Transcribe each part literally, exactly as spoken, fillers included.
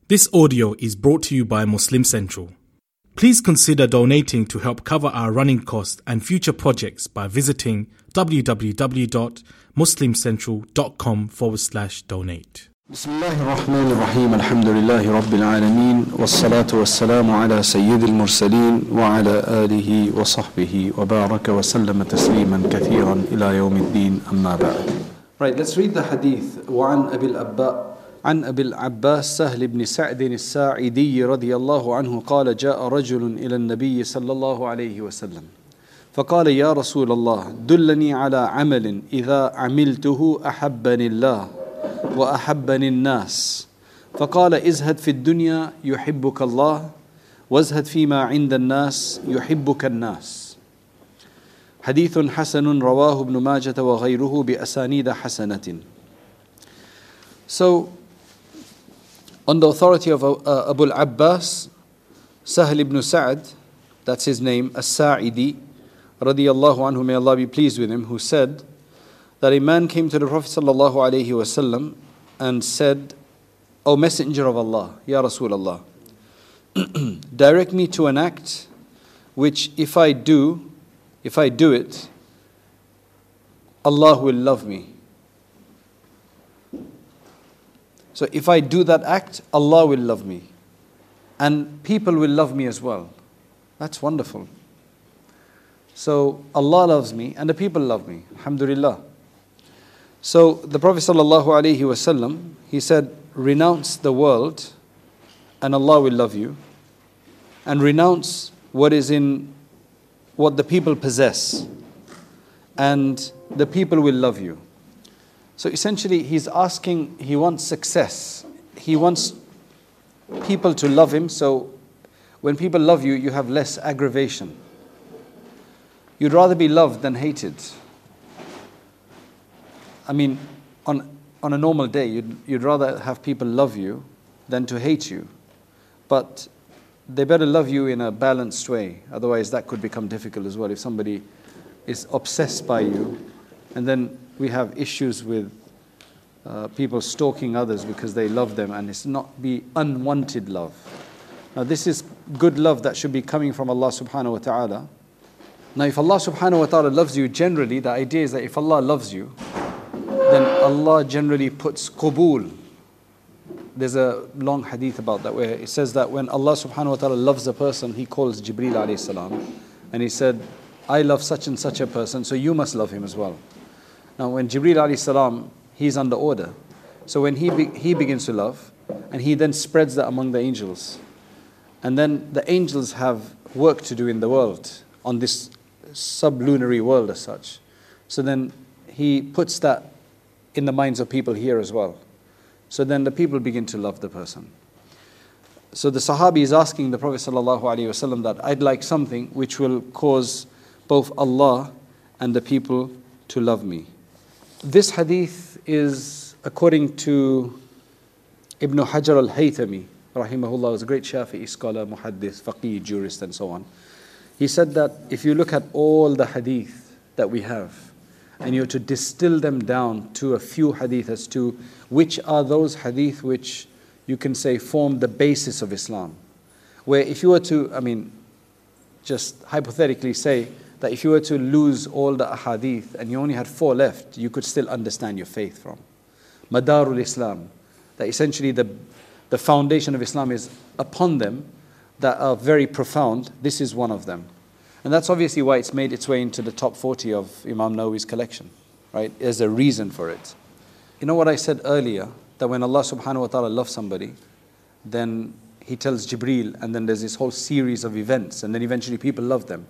This audio is brought to you by Muslim Central. Please consider donating to help cover our running costs and future projects by visiting www.muslimcentral.com forward slash donate. بسم الله الرحمن الرحيم الحمد لله رب العالمين والصلاة والسلام على سيد المرسلين وعلى آله وصحبه وبارك وسلم تسليما كثيرا إلى يوم الدين أما بعد. Right, let's read the hadith. وعن أبي الأباء عن أبي العباس سهل بن سعد الساعدي رضي الله عنه قال جاء رجل إلى النبي صلى الله عليه وسلم فقال يا رسول الله دلني على عمل إذا عملته أحبني الله وأحبني الناس فقال ازهد في الدنيا يحبك الله وازهد فيما عند الناس يحبك الناس. حديث حسن رواه ابن ماجة وغيره بأسانيد حسنة. So, on the authority of uh, Abu al-Abbas, Sahl ibn Sa'd, that's his name, As-Sa'idi, radiyallahu anhu, may Allah be pleased with him, who said that a man came to the Prophet sallallahu alayhi wasallam and said, O Messenger of Allah, Ya Rasulullah, direct me to an act which if I do, if I do it, Allah will love me. So if I do that act, Allah will love me. And people will love me as well. That's wonderful. So Allah loves me and the people love me. Alhamdulillah. So the Prophet sallallahu alaihi wasallam, he said, renounce the world and Allah will love you. And renounce what is in what the people possess and the people will love you. So essentially he's asking, he wants success. He wants people to love him. So when people love you, you have less aggravation. You'd rather be loved than hated. I mean, on on a normal day, you'd, you'd rather have people love you than to hate you. But they better love you in a balanced way. Otherwise, that could become difficult as well. If somebody is obsessed by you, and then we have issues with uh, people stalking others because they love them, and it's not be unwanted love. Now, this is good love that should be coming from Allah subhanahu wa ta'ala. Now, if Allah subhanahu wa ta'ala loves you, generally, the idea is that if Allah loves you, then Allah generally puts qubul. There's a long hadith about that where it says that when Allah subhanahu wa ta'ala loves a person, He calls Jibreel alayhi salam, and He said, I love such and such a person, so you must love him as well. Now, when Jibreel alayhi salam, he's under order. So when he be, he begins to love, and he then spreads that among the angels. And then the angels have work to do in the world, on this sublunary world as such. So then he puts that in the minds of people here as well. So then the people begin to love the person. So the Sahabi is asking the Prophet sallallahu alaihi wasallam that I'd like something which will cause both Allah and the people to love me. This hadith is according to Ibn Hajar al-Haythami, rahimahullah, was a great Shafi'i scholar, muhaddith, faqih, jurist and so on. He said that if you look at all the hadith that we have, and you're to distill them down to a few hadith as to which are those hadith which you can say form the basis of Islam. Where if you were to, I mean, just hypothetically say that if you were to lose all the ahadith and you only had four left, you could still understand your faith from. Madarul Islam, that essentially the, the foundation of Islam is upon them that are very profound. This is one of them. And that's obviously why it's made its way into the top forty of Imam Nawawi's collection, right? There's a reason for it. You know what I said earlier, that when Allah subhanahu wa ta'ala loves somebody, then He tells Jibreel, and then there's this whole series of events, and then eventually people love them.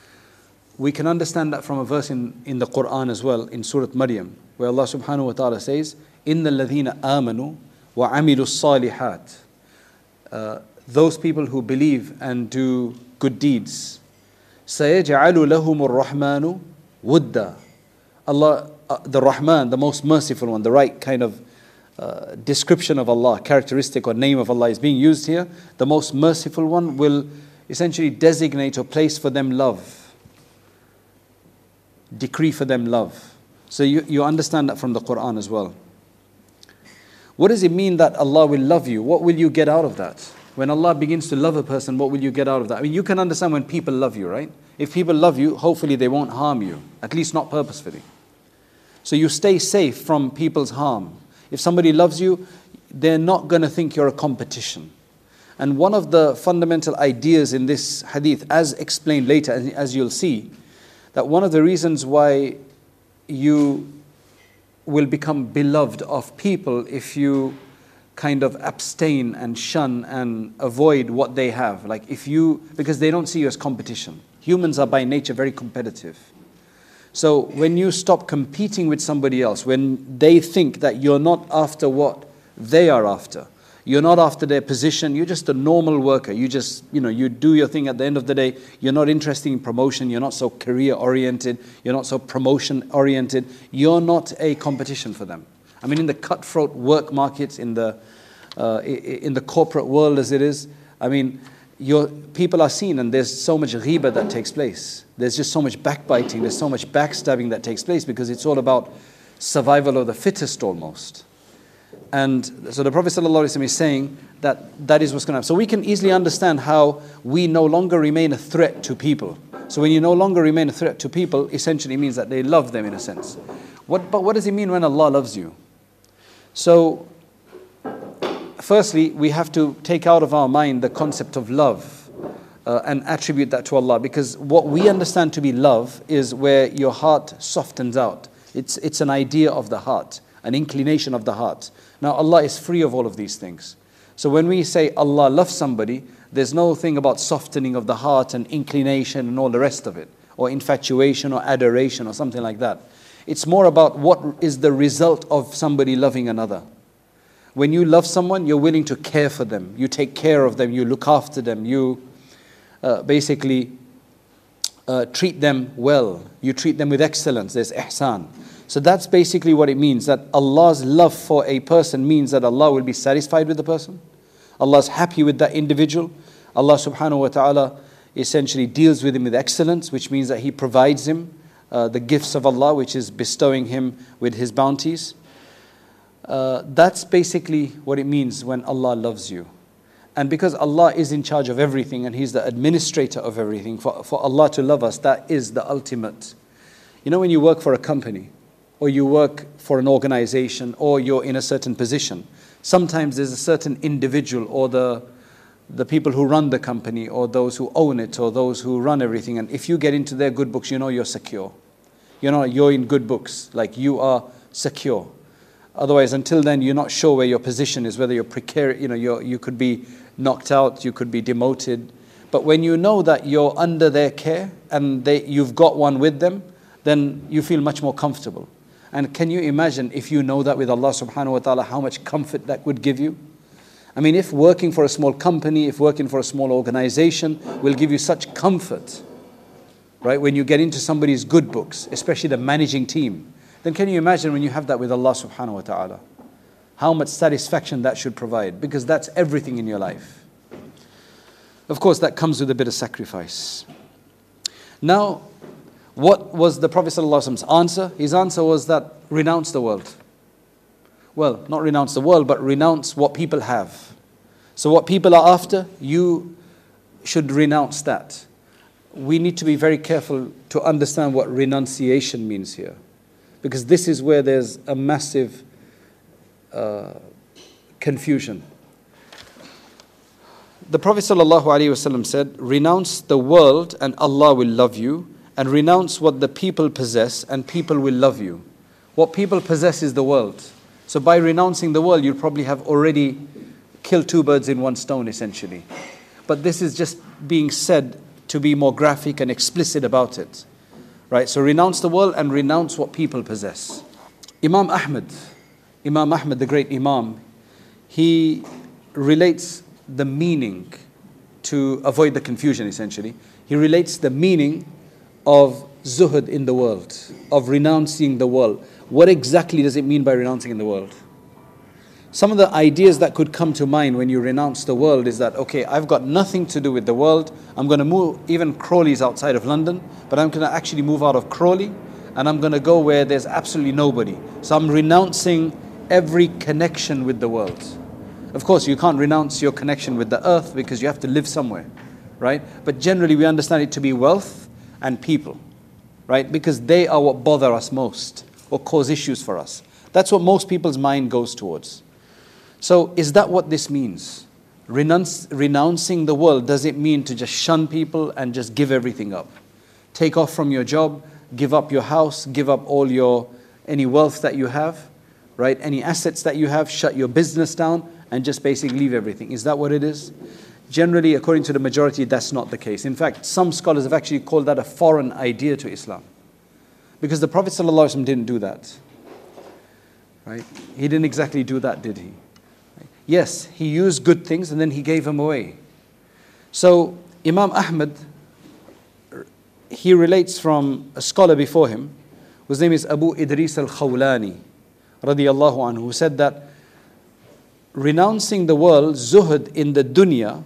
We can understand that from a verse in, in the Quran as well, in Surah Maryam, where Allah subhanahu wa ta'ala says, إِنَّ الَّذِينَ آمَنُوا وَعَمِلُوا الصَّالِحَاتِ uh, Those people who believe and do good deeds, سَيَجْعَلُ لَهُمُ الرَّحْمَنُ وُدًّا Allah, uh, the Rahman, the most merciful one, the right kind of uh, description of Allah, characteristic or name of Allah is being used here. The most merciful one will essentially designate or place for them love. Decree for them love. So you, you understand that from the Quran as well. What does it mean that Allah will love you? What will you get out of that? When Allah begins to love a person, what will you get out of that? I mean, you can understand when people love you, right? If people love you, hopefully they won't harm you, at least not purposefully. So you stay safe from people's harm. If somebody loves you, they're not going to think you're a competition. And one of the fundamental ideas in this hadith, as explained later, as you'll see, that one of the reasons why you will become beloved of people if you kind of abstain and shun and avoid what they have. Like if you, because they don't see you as competition. Humans are by nature very competitive. So when you stop competing with somebody else, when they think that you're not after what they are after, you're not after their position, you're just a normal worker. You just, you know, you do your thing at the end of the day. You're not interested in promotion. You're not so career oriented. You're not so promotion oriented. You're not a competition for them. I mean, in the cutthroat work markets, in the uh, in the corporate world as it is, I mean, your people are seen, and there's so much ghiba that takes place. There's just so much backbiting. There's so much backstabbing that takes place because it's all about survival of the fittest almost. And so the Prophet ﷺ is saying that that is what's going to happen. So we can easily understand how we no longer remain a threat to people. So when you no longer remain a threat to people, essentially means that they love them in a sense. What, but what does it mean when Allah loves you? So firstly, we have to take out of our mind the concept of love uh, and attribute that to Allah. Because what we understand to be love is where your heart softens out. It's, it's an idea of the heart, an inclination of the heart. Now Allah is free of all of these things. So when we say Allah loves somebody, there's no thing about softening of the heart and inclination and all the rest of it, or infatuation or adoration or something like that. It's more about what is the result of somebody loving another. When you love someone, you're willing to care for them. You take care of them. You look after them. You uh, basically uh, treat them well. You treat them with excellence. There's ihsan. So that's basically what it means, that Allah's love for a person means that Allah will be satisfied with the person. Allah's happy with that individual. Allah subhanahu wa ta'ala essentially deals with him with excellence, which means that He provides him uh, the gifts of Allah, which is bestowing him with His bounties. Uh, that's basically what it means when Allah loves you. And because Allah is in charge of everything and He's the administrator of everything, for, for Allah to love us, that is the ultimate. You know, when you work for a company, or you work for an organization, or you're in a certain position, sometimes there's a certain individual, or the the people who run the company, or those who own it, or those who run everything, and if you get into their good books, you know you're secure. You know you're in good books, like you are secure. Otherwise, until then, you're not sure where your position is, whether you're precarious, you know, you're, you could be knocked out, you could be demoted. But when you know that you're under their care, and they, you've got one with them, then you feel much more comfortable. And can you imagine if you know that with Allah subhanahu wa ta'ala, how much comfort that would give you? I mean, if working for a small company, if working for a small organization will give you such comfort, right, when you get into somebody's good books, especially the managing team, then can you imagine when you have that with Allah subhanahu wa ta'ala? How much satisfaction that should provide, because that's everything in your life. Of course, that comes with a bit of sacrifice. Now, what was the Prophet ﷺ's answer? His answer was that renounce the world. Well, not renounce the world, but renounce what people have. So what people are after, you should renounce that. We need to be very careful to understand what renunciation means here, because this is where there's a massive uh, confusion. The Prophet ﷺ said, renounce the world and Allah will love you, and renounce what the people possess and people will love you. What people possess is the world. So by renouncing the world, you'll probably have already killed two birds in one stone, essentially. But this is just being said to be more graphic and explicit about it. Right? So renounce the world and renounce what people possess. Imam Ahmad, Imam Ahmad, the great Imam, he relates the meaning, to avoid the confusion essentially, he relates the meaning of zuhud in the world, of renouncing the world. What exactly does it mean by renouncing in the world? Some of the ideas that could come to mind when you renounce the world is that, okay, I've got nothing to do with the world. I'm going to move, even Crawley's outside of London, but I'm going to actually move out of Crawley and I'm going to go where there's absolutely nobody. So I'm renouncing every connection with the world. Of course, you can't renounce your connection with the earth because you have to live somewhere, right? But generally we understand it to be wealth and people, right? Because they are what bother us most or cause issues for us. That's what most people's mind goes towards. So is that what this means? Renounce, renouncing the world, does it mean to just shun people and just give everything up? Take off from your job, give up your house, give up all your, any wealth that you have, right? Any assets that you have, shut your business down and just basically leave everything. Is that what it is? Generally, according to the majority, that's not the case. In fact, some scholars have actually called that a foreign idea to Islam. Because the Prophet ﷺ didn't do that. Right? He didn't exactly do that, did he? Yes, he used good things and then he gave them away. So Imam Ahmad, he relates from a scholar before him, whose name is Abu Idris al-Khawlani, radiyallahu anhu, who said that renouncing the world, zuhud in the dunya,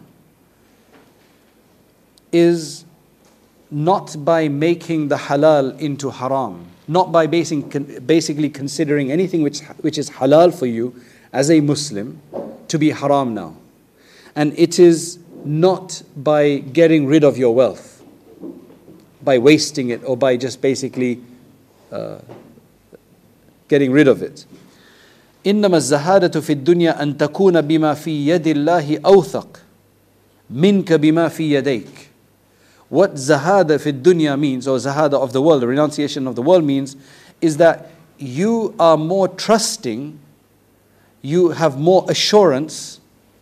is not by making the halal into haram, not by basing, basically considering anything which, which is halal for you as a Muslim to be haram now. And it is not by getting rid of your wealth, by wasting it or by just basically uh, getting rid of it. إنما الزهادة في الدنيا أن تكون بما في يد الله أوثق منك بما في يديك. What zahada fi dunya means, or zahada of the world, the renunciation of the world means, is that you are more trusting, you have more assurance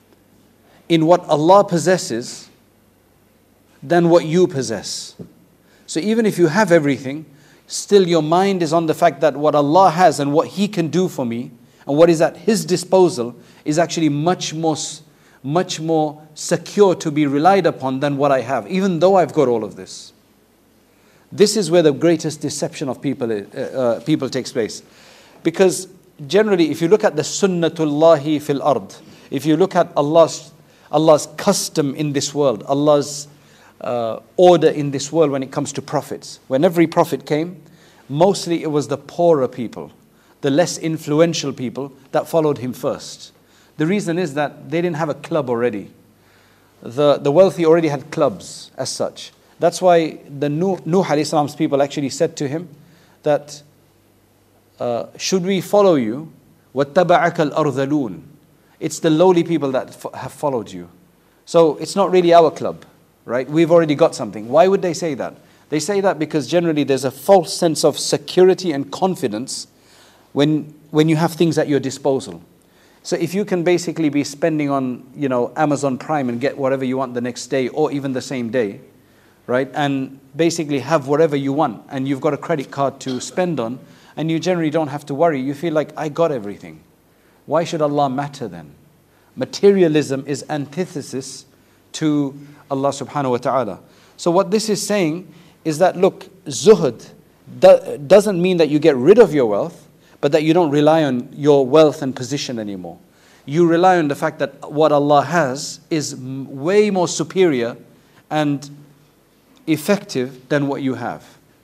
in what Allah possesses than what you possess. So even if you have everything, still your mind is on the fact that what Allah has and what He can do for me and what is at His disposal is actually much more much more secure to be relied upon than what I have, even though I've got all of this. This is where the greatest deception of people, uh, uh, people takes place. Because generally, if you look at the sunnatullahi fil ard, if you look at Allah's, Allah's custom in this world, Allah's uh, order in this world when it comes to prophets, when every prophet came, mostly it was the poorer people, the less influential people that followed him first. The reason is that they didn't have a club already. The, the wealthy already had clubs as such. That's why the Nuh, Nuh alayhi salam's people actually said to him that, uh, should we follow you? وَاتَّبَعَكَ الْأَرْذَلُونَ. It's the lowly people that f- have followed you. So it's not really our club, right? We've already got something. Why would they say that? They say that because generally there's a false sense of security and confidence when, when you have things at your disposal. So if you can basically be spending on, you know, Amazon Prime and get whatever you want the next day or even the same day, right? And basically have whatever you want and you've got a credit card to spend on and you generally don't have to worry. You feel like, I got everything. Why should Allah matter then? Materialism is antithesis to Allah subhanahu wa ta'ala. So what this is saying is that, look, zuhud do- doesn't mean that you get rid of your wealth, but that you don't rely on your wealth and position anymore. You rely on the fact that what Allah has is m- way more superior and effective than what you have.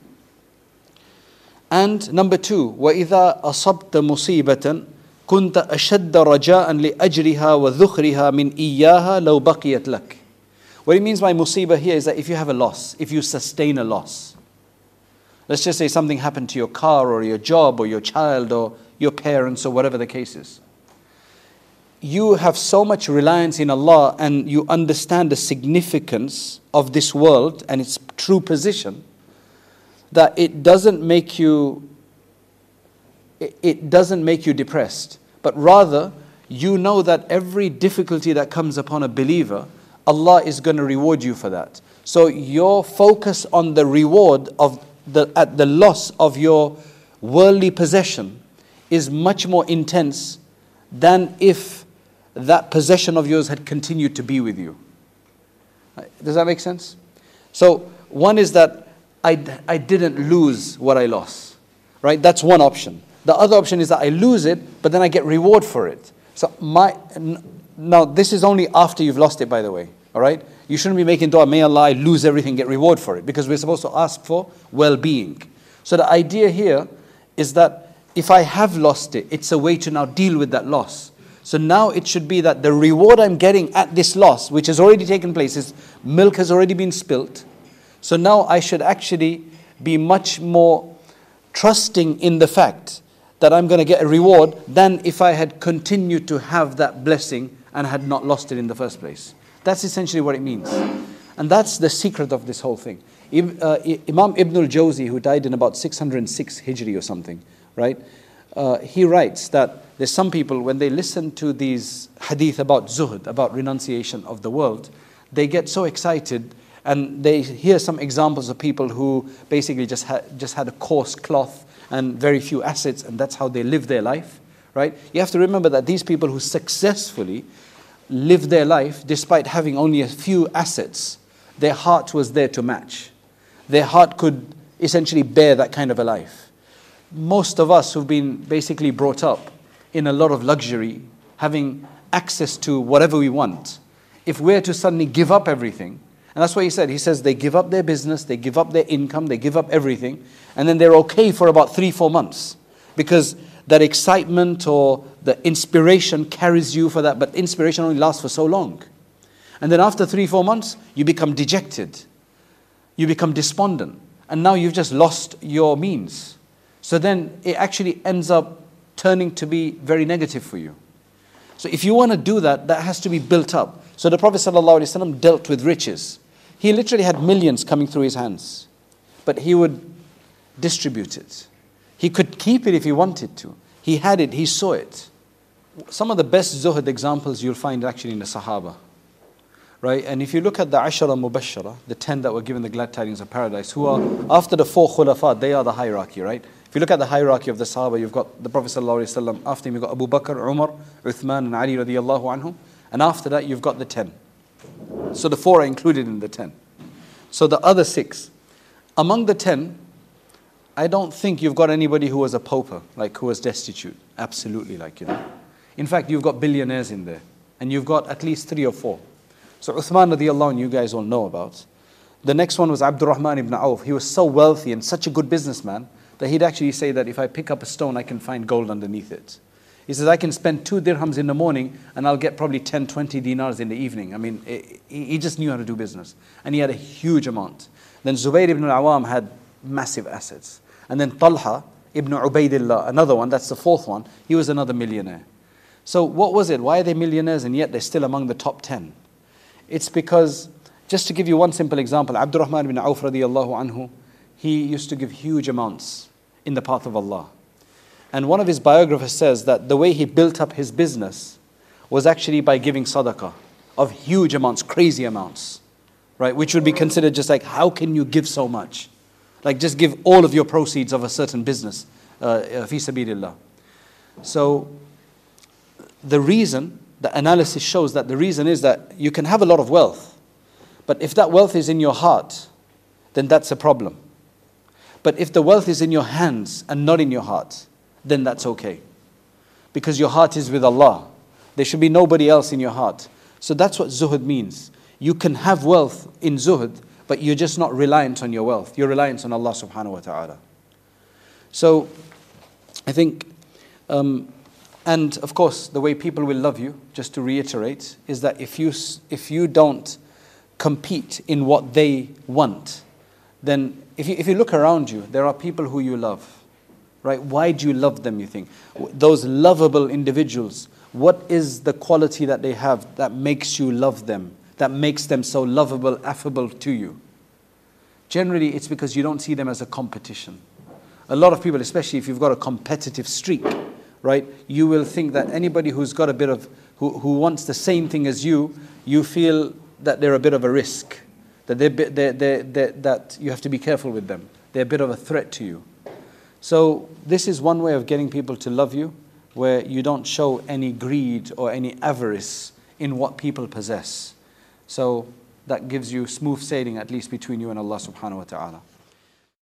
And number two, وَإِذَا أَصَبْتَ مُصِيبَةً كُنْتَ أَشَدَّ رَجَاءً لِأَجْرِهَا وَذُخْرِهَا مِنْ إِيَّاهَا لَوْ بَقِيَتْ لَكَ. What it means by musibah here is that if you have a loss, if you sustain a loss, let's just say something happened to your car or your job or your child or your parents or whatever the case is. You have so much reliance in Allah and you understand the significance of this world and its true position that it doesn't make you it doesn't make you depressed, but rather you know that every difficulty that comes upon a believer, Allah is going to reward you for that. So your focus on the reward of the at the loss of your worldly possession is much more intense than if that possession of yours had continued to be with you. Does that make sense? So one is that I, I didn't lose what I lost, right? That's one option. The other option is that I lose it, but then I get reward for it. So my now this is only after you've lost it, by the way. All right? You shouldn't be making dua, may Allah I lose everything, get reward for it, because we're supposed to ask for well-being. So the idea here is that if I have lost it, it's a way to now deal with that loss. So now it should be that the reward I'm getting at this loss, which has already taken place, is milk has already been spilt. So now I should actually be much more trusting in the fact that I'm going to get a reward than if I had continued to have that blessing and had not lost it in the first place. That's essentially what it means. And that's the secret of this whole thing. Uh, Imam Ibn al-Jawzi, who died in about six hundred six Hijri or something, right? Uh, he writes that there's some people, when they listen to these hadith about zuhud, about renunciation of the world, they get so excited and they hear some examples of people who basically just had, just had a coarse cloth and very few assets, and that's how they live their life, right? You have to remember that these people who successfully lived their life despite having only a few assets, their heart was there to match. Their heart could essentially bear that kind of a life. Most of us who've been basically brought up in a lot of luxury, having access to whatever we want, if we're to suddenly give up everything, and that's what he said, he says they give up their business, they give up their income, they give up everything, and then they're okay for about three, four months. Because that excitement or the inspiration carries you for that, but inspiration only lasts for so long. And then after three, four months, you become dejected. You become despondent. And now you've just lost your means. So then it actually ends up turning to be very negative for you. So if you want to do that, that has to be built up. So the Prophet ﷺ dealt with riches. He literally had millions coming through his hands. But he would distribute it. He could keep it if he wanted to. He had it, he saw it. Some of the best zuhud examples you'll find actually in the Sahaba. Right? And if you look at the Ashara Mubashara, the ten that were given the glad tidings of paradise, who are after the four khulafa, they are the hierarchy, right? If you look at the hierarchy of the Sahaba, you've got the Prophet ﷺ, after him you've got Abu Bakr, Umar, Uthman and Ali radiallahu anhum, and after that you've got the ten. So the four are included in the ten. So the other six, among the ten, I don't think you've got anybody who was a pauper, like who was destitute. Absolutely, like, you know. In fact, you've got billionaires in there, and you've got at least three or four. So Uthman radiallahu anhu, you guys all know about. The next one was Abdurrahman ibn Auf. He was so wealthy and such a good businessman that he'd actually say that if I pick up a stone, I can find gold underneath it. He says, I can spend two dirhams in the morning and I'll get probably ten, twenty dinars in the evening. I mean, it, he just knew how to do business. And he had a huge amount. Then Zubayr ibn al-Awam had massive assets. And then Talha ibn Ubaidillah, another one, that's the fourth one, he was another millionaire. So what was it? Why are they millionaires and yet they're still among the top ten? It's because, just to give you one simple example, Abdurrahman ibn Auf radiallahu anhu, he used to give huge amounts in the path of Allah. And one of his biographers says that the way he built up his business was actually by giving sadaqah of huge amounts, crazy amounts, right? Which would be considered just like, how can you give so much? Like just give all of your proceeds of a certain business, uh, fi sabilillah. So the reason, the analysis shows that the reason is that you can have a lot of wealth, but if that wealth is in your heart, then that's a problem. But if the wealth is in your hands and not in your heart, then that's okay. Because your heart is with Allah. There should be nobody else in your heart. So that's what zuhud means. You can have wealth in zuhud, but you're just not reliant on your wealth. You're reliant on Allah subhanahu wa ta'ala. So I think, um, and of course, the way people will love you, just to reiterate, is that if you if you don't compete in what they want, then if you, if you look around you, there are people who you love. Right? Why do you love them, you think? Those lovable individuals, what is the quality that they have that makes you love them, that makes them so lovable, affable to you? Generally, it's because you don't see them as a competition. A lot of people, especially if you've got a competitive streak, right? You will think that anybody who's got a bit of, who, who wants the same thing as you, you feel that they're a bit of a risk, that, they're, they're, they're, they're, that you have to be careful with them. They're a bit of a threat to you. So this is one way of getting people to love you, where you don't show any greed or any avarice in what people possess. So that gives you smooth sailing, at least between you and Allah subhanahu wa ta'ala.